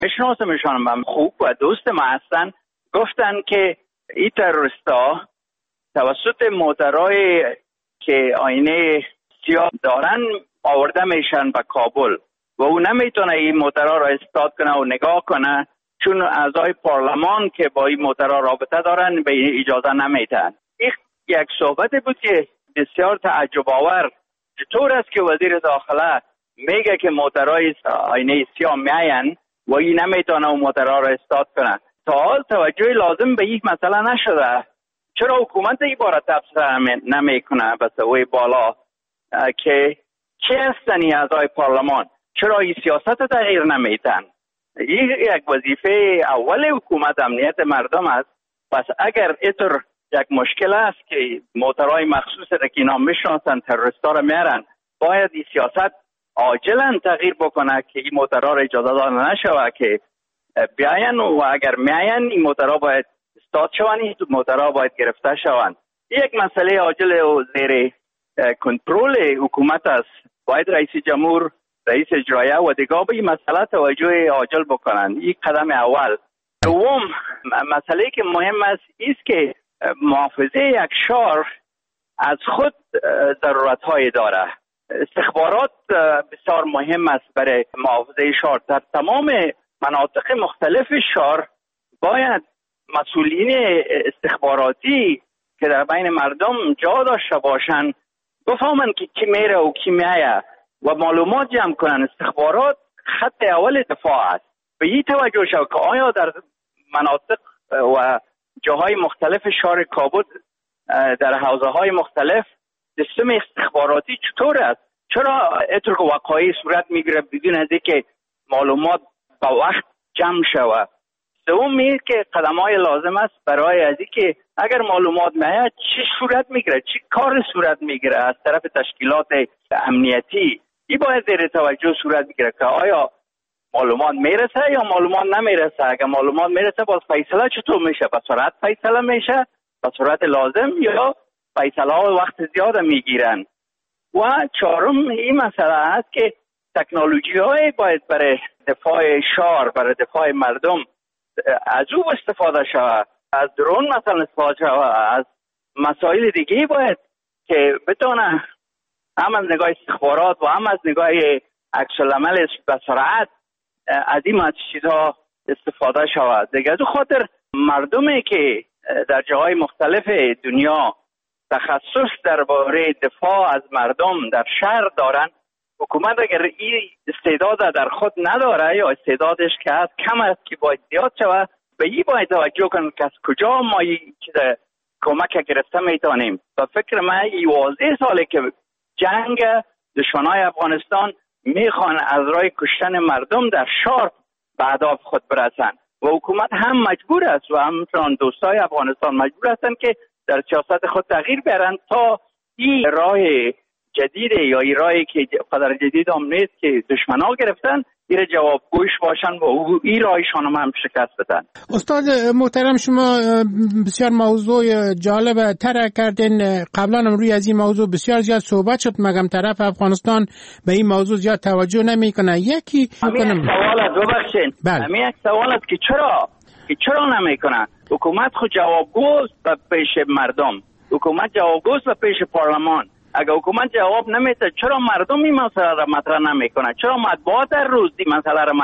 میشناسمشان و خوب و دوست ما هستن. گفتن که این تروریستا توسط موترهای که آینه سیاه دارن آورده میشن به کابل و او نمیتونه این موترها را استاد کنه و نگاه کنه، چون اعضای پارلمان که با این موترها رابطه دارن به این اجازه نمیتن. این یک صحبت بود که بسیار تعجب آور. چطور است که وزیر داخله میگه که موترهای آینه سیاه میاین و این نمیتونه اون موترها را استاد کنه؟ تا حال توجه لازم به این مسئله نشده. چرا حکومت این باره تبصره نمیکنه به سوی بالا که چه هستن اعضای پارلمان؟ چرا این سیاست تغییر نمیتن؟ این یک وظیفه اول حکومت امنیت مردم است. پس اگر اینطور یک مشکل است که موترهای مخصوص را که اینا میشناسن تروریستا را میارن، باید این سیاست عاجلا تغییر بکنه که این موترها را اجازه داده نشوه که بیاین و اگر میاین این موترها باید استاد شوند، این موترها باید گرفته شوند. یک مسئله عاجل و زیر کنترل حکومت است. باید رئیس جمهور، رئیس اجرایه و دیگر به این مسئله توجه عاجل بکنند. این قدم اول. دوم مسئله که مهم است است که محافظه یک شهر از خود ضرورت‌های داره. استخبارات بسیار مهم است برای محافظه شهر. در تمام مناطق مختلف شهر باید مسئولین استخباراتی که در بین مردم جا داشته باشند بفهمند که کی میره و کی میایه و معلومات جمع کنند. استخبارات خط اول دفاع است. به این توجه شد که آیا در مناطق و جاهای مختلف شهر کابل در حوزه های مختلف سیستم استخباراتی چطور است؟ چرا اینطور که وقایع صورت میگیره بدون از اینکه معلومات با وقت جمع شود؟ دوم که قدم‌های لازم است برای از اینکه اگر معلومات میاد چه صورت میگیره، چه کار صورت میگیره از طرف تشکیلات امنیتی. این باید زیر توجه صورت میگیره که آیا معلومات میرسه یا معلومات نمیرسه. اگر معلومات میرسه باز فیصله چطور میشه؟ به سرعت فیصله میشه، به سرعت لازم، یا فیصله ها وقت زیاد میگیرن. و چهارم این مسئله است که تکنولوژی های باید برای دفاع شهر، برای دفاع مردم از او استفاده شود. از درون مثلا استفاده شود، از مسائل دیگه باید که بتونه هم از نگاه استخبارات و هم از نگاه عکس العمل به سرعت از این چیزها استفاده شود. دیگه از خاطر مردمی که در جاهای مختلف دنیا تخصص درباره دفاع از مردم در شهر دارن، حکومت اگر این استعداد در خود نداره یا استعدادش که هست کم است که باید زیاد شود، به این باید توجه کنیم که از کجا ما این کمک گرفته میتونیم. و فکر من 11 ساله که جنگ دشمنای افغانستان میخوان از راه کشتن مردم در شهر به اهداف خود برسن و حکومت هم مجبور است و همچنان دوستای افغانستان مجبور هستند که در سیاست خود تغییر بیارن تا این راه جدید یا این راهی که قدر جدید هم نیست که دشمنا گرفتن این جوابگوش باشن و این راهشان هم شکست بدن. استاد محترم، شما بسیار موضوع جالب طرح کردین. قبلا هم روی از این موضوع بسیار زیاد صحبت شد، مگم طرف افغانستان به این موضوع زیاد توجه نمیکنه. یکی همین سوال است، ببخشید. همین یک سوال است که چرا نمیکنه؟ حکومت خود جوابگوست به پیش مردم، حکومت جوابگوست به پیش پارلمان. اگر حکومت جواب نمیده چرا مردم این مسئله را مطرح نمیکنه؟ چرا مطبوعات در روز این مسئله را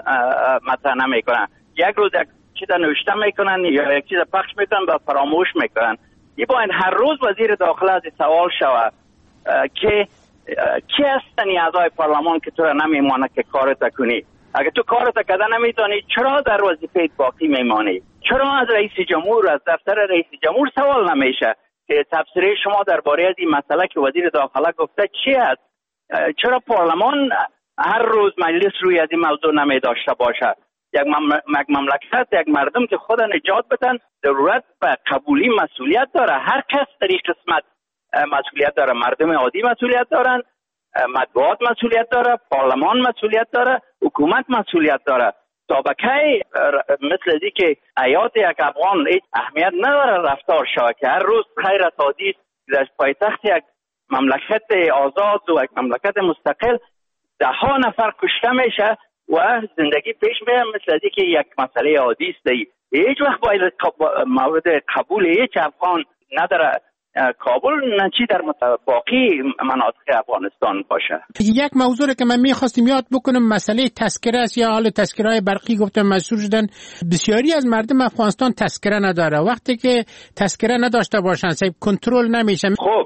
مطرح نمیکنه؟ یک روز یک چیز نوشته میکنن یا یک چیز پخش میکنن و فراموش میکنن. این باید هر روز وزیر داخله از سوال شود که کی هستن اعضای پارلمان که تو را نمیمانه که کارت کنی؟ اگر تو کارت کردن نمیتونی چرا در وظیفه باقی میمانی؟ چرا از رئیس جمهور، از دفتر رئیس جمهور سوال نمیشه که تفسیر شما درباره از این مسئله که وزیر داخله گفته چی است؟ چرا پارلمان هر روز مجلس روی از این موضوع نمی داشته باشه؟ یک مملکت، یک مردم که خود نجات بدن ضرورت به قبولی مسئولیت داره. هر کس در این قسمت مسئولیت داره. مردم عادی مسئولیت دارن، مطبوعات مسئولیت داره، پارلمان مسئولیت داره، حکومت مسئولیت داره. تا به کی مثل ازی که حیات یک افغان هیچ اهمیت نداره رفتار شود که هر روز خیر اسادی در پایتخت یک مملکت آزاد و یک مملکت مستقل 10 نفر کشته میشه و زندگی پیش میره مثل که یک مسئله عادی است. هیچ وقت باید مورد قبول هیچ افغان نداره کابل نچی در باقی مناطق افغانستان باشه. یک موضوع که من میخواستم یاد بکنم مسئله تذکره است یا حال تذکره‌های برقی گفتم مشهور شدن. بسیاری از مردم افغانستان تذکره نداره. وقتی که تذکره نداشته باشن کنترل نمیشه. خب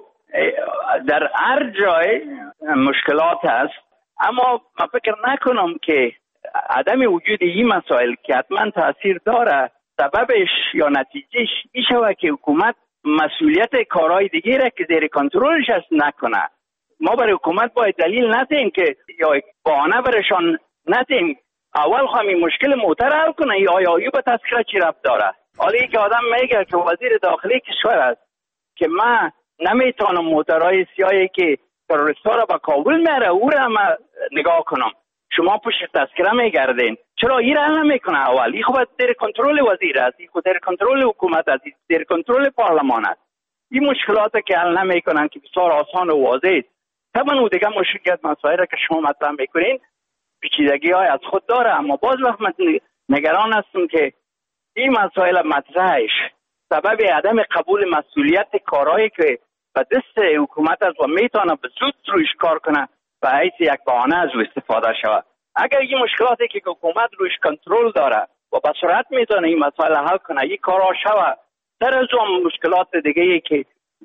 در هر جای مشکلات هست، اما من فکر نکنم که عدم وجود این مسائل که حتما تاثیر داره سببش یا نتیجهش میشه که حکومت مسئولیت کارهای دیگه را که زیر کنترلش است نکنه. ما برای حکومت باید دلیل ندیم که یا بهانه برشان ندیم. اول خواهی مشکل موتر حل کنه یا آیا به تذکره چی ربط داره. حالا یک آدم میگه که وزیر داخلی کشور است که من نمیتونم موترهای سیاهی که تروریست‌ها را به کابل میاره او را من نگاه کنم. شما پشت تذکره میگردین، چرا این را نمیکنه؟ اول این خود در کنترل وزیر است، این خود در کنترل حکومت است، در کنترل پارلمان است. این مشکلات که حل نمیکنن که بسیار آسان و واضح است. طبعا او دیگه مشکلات مسائل که شما مطرح میکنین پیچیدگی های از خود داره، اما باز وقت من نگران هستم که این مسائل مطرحش سبب عدم قبول مسئولیت کارهایی که به دست حکومت است و میتونه به زود رویش کار کنه به حیث یک بهانه از او استفاده شود. اگر این مشکلاتی که حکومت رویش کنترل داره و به سرعت میتونه این مسائل حل کنه این کارها شود، در از اون مشکلات دیگه که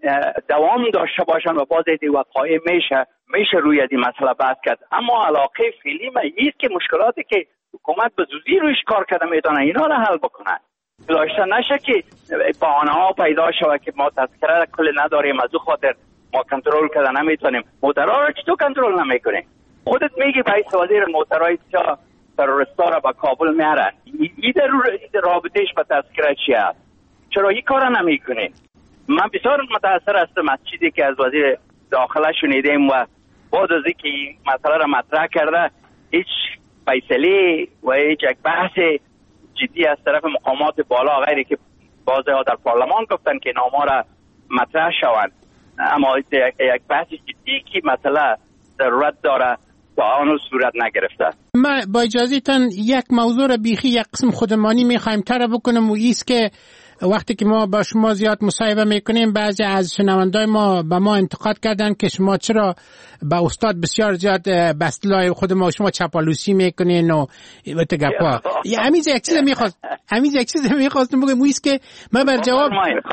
دوام داشته باشن و باز این وقایع میشه روی این مسئله بحث کرد. اما علاقه فعلی من است که مشکلاتی که حکومت به زودی رویش کار کرده میتونه اینا رو حل بکنه. داشته نشه که بهانه ها پیدا شود که ما تذکره کل نداریم از او خاطر ما کنترل کردن نمیتونیم. موترها رو چطور کنترل نمیکنیم؟ خودت میگی باید وزیر موترهای سیاه تروریستا را به کابل میارن. این در رابطهش به تذکره چی هست؟ چرا این کار نمیکنه؟ من بسیار متاثر هستم از چیزی که از وزیر داخله شنیدیم و بعد از اینکه این مسئله را مطرح کرده هیچ فیصله و هیچ یک بحث جدی از طرف مقامات بالا غیری که بعضی‌ها در پارلمان گفتن که نام‌ها را مطرح شوند، اما یک بحث جدی که مسئله ضرورت داره تا آن صورت نگرفته. من با اجازهتان یک موضوع را بیخی یک قسم خودمانی میخوایم تر بکنم و ایست که وقتی که ما با شما زیاد مصاحبه میکنیم بعضی از شنوندای ما به ما انتقاد کردن که شما چرا با استاد بسیار زیاد به اصطلاح خود ما شما چاپلوسی میکنین و تگپا. همیز یک چیز میخواستم بگم و ایست که من بر جواب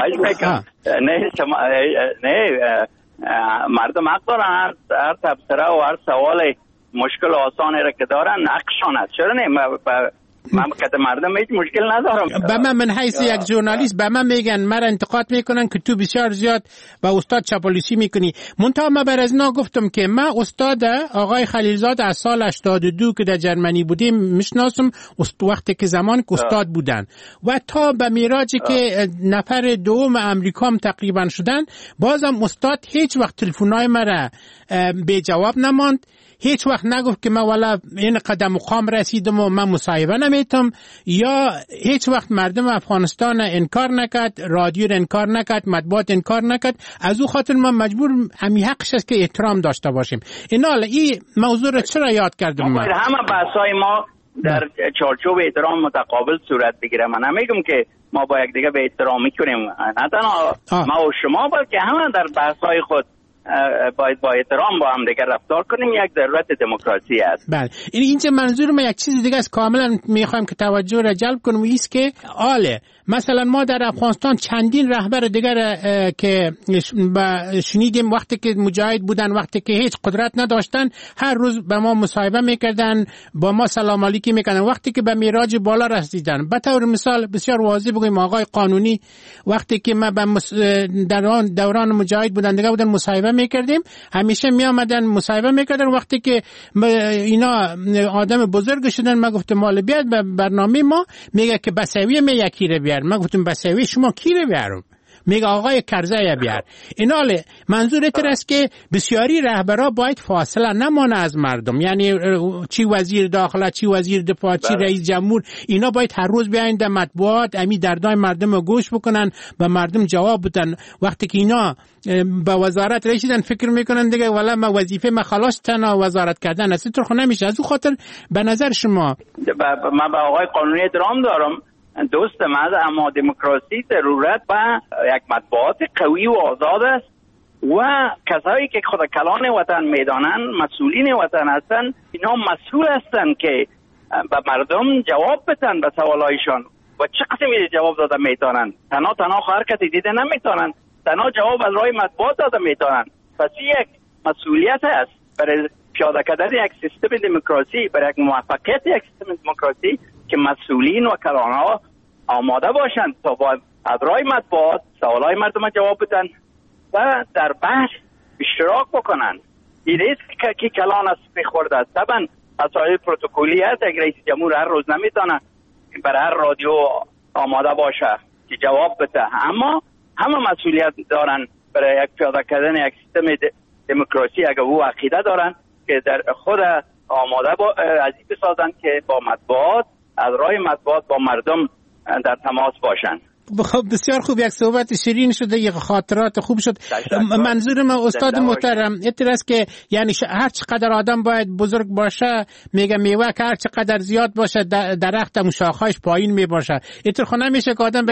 نه مردم حق دارن هر تبصره و هر سوال مشکل آسانی را که دارن نقشان است. چرا نه؟ مملکت مردم هیچ مشکل ندارم. به من حیث یک ژورنالیست به من میگن مرا انتقاد میکنن که تو بسیار زیاد با استاد چاپلوسی میکنی. منتها من بر از اینا گفتم که من استاد آقای خلیلزاد از سال 82 که در جرمنی بودیم میشناسم، وقتی که زمان که استاد بودن و تا به میراجی که نفر دوم امریکا هم تقریبا شدن بازم استاد هیچ وقت تلفن‌های مرا به جواب نماند. هیچ وقت نگفت که من والا این قدم مقام رسیدم و من مصاحبه نمیتم، یا هیچ وقت مردم افغانستان انکار نکرد، رادیو انکار نکرد، مطبوعات انکار نکرد. از او خاطر ما مجبور همی حقش است که احترام داشته باشیم. این موضوع را چرا یاد کردم؟ من همه بحثای ما در چارچوب احترام متقابل صورت بگیره. من نمیگم که ما با یک دیگه به احترام میکنیم، نه تنها ما و شما بلکه همه در بحثای خود باید با احترام با هم دیگر رفتار کنیم. یک ضرورت دموکراسی است. بله، اینجا منظور من یک چیز دیگه است کاملا میخوایم که توجه را جلب کنم، ایست که مثلا ما در افغانستان چندین رهبر دیگر که شنیدیم وقتی که مجاهد بودن، وقتی که هیچ قدرت نداشتن، هر روز به ما مصاحبه میکردن، با ما سلام علیکی میکردن. وقتی که به میراج بالا رسیدن، به طور مثال بسیار واضح بگیم آقای قانونی وقتی که ما در دوران مجاهد بودن دیگه بودن مصاحبه میکردیم، همیشه میآمدن مصاحبه میکردن. وقتی که اینا آدم بزرگ شدن ما گفتم مال بیاد به برنامه ما، میگه که بسوی می یکی رو بیار. ما گفتم بسوی شما کی رو بیارم؟ میگه آقای کرزی بیار. ایناله منظور اتر است که بسیاری رهبرا باید فاصله نمانه از مردم، یعنی چی وزیر داخله، چی وزیر دفاع، چی رئیس جمهور، اینا باید هر روز بیاین در مطبوعات امی دردای مردم رو گوش بکنن و مردم جواب بدن. وقتی که اینا به وزارت رسیدن فکر میکنن دیگه والا ما وظیفه ما خلاص تنها وزارت کردن است، تو نمیشه. از اون خاطر به نظر شما من به آقای قانونی احترام دارم، دوست من، اما دموکراسی ضرورت به یک مطبوعات قوی و آزاد است و کسایی که خود کلان وطن میدانن، مسئولین وطن هستن، اینا مسئول هستن که به مردم جواب بدن به سوالایشان و چه قسمی جواب داده میتونن. تنها هر کسی دیده نمیتونن، تنها جواب از راه مطبوعات داده میتونن. پس یک مسئولیت است برای پیاده کردن یک سیستم دموکراسی، برای یک موفقیت یک سیستم دموکراسی که مسئولین و کلانها آماده باشند تا با از راه مطبوعات سوالای مردم جواب بدن و در بحث اشتراک بکنن. این است که کلان است بخورده است. طبعا مسائل پروتکلی است، یک رئیس جمهور هر روز نمیتونه برای هر رادیو آماده باشه که جواب بده، اما همه مسئولیت دارن برای یک پیاده کردن یک سیستم دموکراسی. اگر او عقیده دارن که در خود آماده از این بسازن که با مطبوعات، از راه مطبوعات با مردم در تماس باشن. خب بسیار خوب، یک صحبت شیرین شده، یک خاطرات خوب شد. منظور من استاد محترم اتر است که یعنی هر چقدر آدم باید بزرگ باشه، میگه میوه که هر چقدر زیاد باشه درخت هم شاخهاش پایین می باشه. اتر خود نمیشه که آدم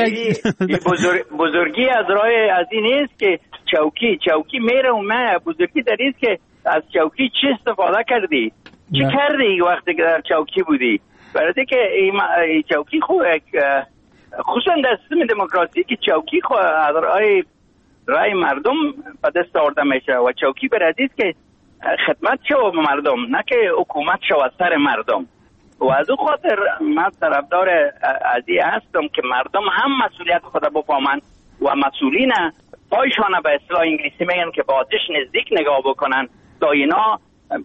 بزرگی از راه از این نیست که چوکی میره و من بزرگی در این که از چوکی چی استفاده کردی، چی کردی وقتی که در چوکی بودی. برای که این چوکی خوب خصوصا در سیستم دموکراسی که چوکی از رای مردم به دست آورده میشه و چوکی برای که خدمت شو به مردم، نه که حکومت شو از سر مردم. و از اون خاطر من طرفدار از این هستم که مردم هم مسئولیت خود بفهمن و مسئولین پایشان به اصطلاح انگلیسی میگن که با آتش نزدیک نگاه بکنن تا اینا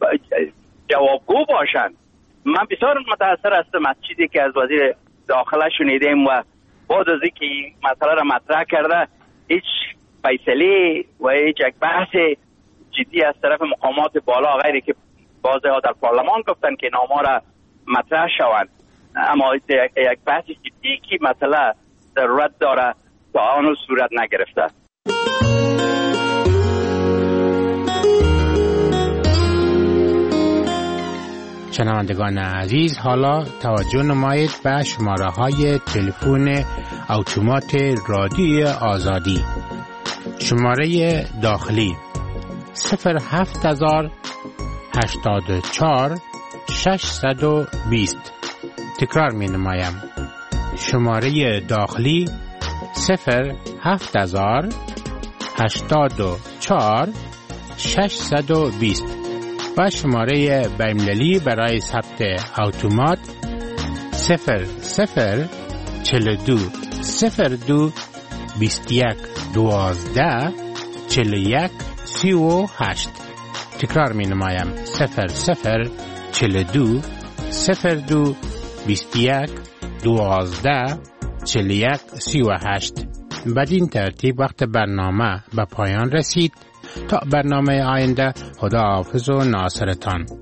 جوابگو باشن. من بسیار متاثر هستم از چیزی که از وزیر داخله شنیدیم و بعد از اینکه این مسئله را مطرح کرده هیچ فیصله و هیچ یک بحث جدی از طرف مقامات بالا غیری که بعضی‌ها در پارلمان گفتن که نام‌ها را مطرح شوند، اما یک بحث جدی که مسئله ضرورت داره تا آن صورت نگرفته. شنوندگان عزیز، حالا توجه نمایید به شماره‌های تلفن اتومات رادیوی آزادی. شماره داخلی 07084 620. تکرار می نمایم. شماره داخلی 07084 620 و شماره بین‌المللی برای ثبت اتومات 0042 02 21 12 41 38. تکرار می نمایم 0042 02 21 12 41 38. بدین ترتیب وقت برنامه به پایان رسید. تا برنامه آینده، خدا حافظ و ناصرتان.